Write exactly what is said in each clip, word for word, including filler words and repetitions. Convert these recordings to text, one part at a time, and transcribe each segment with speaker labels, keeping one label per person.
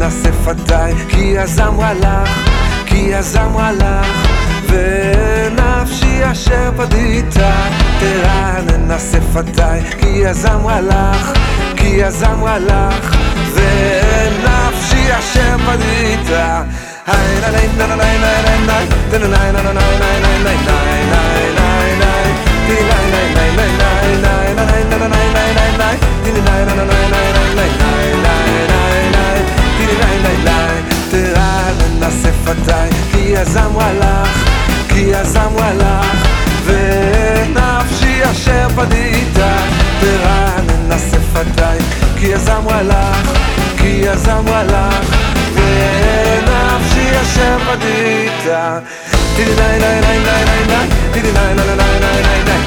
Speaker 1: ננסה שפתיי, כי יזם הלך, כי יזם הלך, ונפשי אשר פדיתה תרעננה שפתיי, כי יזם הלך, כי יזם הלך, ונפשי אשר פדיתה. היי נה נה נה נה נה נה נה נה נה נה נה נה נה תרעננה שפתיי, כי יזם הלך, כי יזם הלך, ונפשי אשר פדיתה תרעננה שפתיי, כי יזם הלך, כי יזם הלך, ונפשי אשר פדיתה. טילי לי לי לי לי לי לי, טילי לי לי לי לי לי לי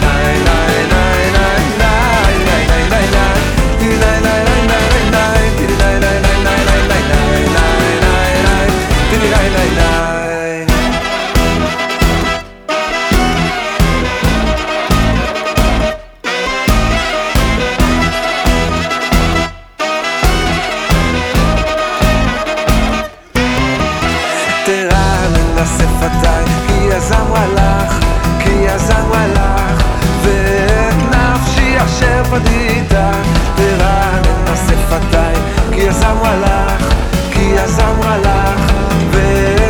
Speaker 1: תרעננה שפתיי, כי יזם הלך, כי יזם הלך, ונפשי אשר פדיתה תרעננה שפתיי, כי יזם הלך, כי יזם הלך,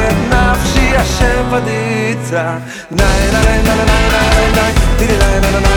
Speaker 1: ונפשי אשר פדיתה. ניי ניי ניי ניי ניי ניי ניי ניי ניי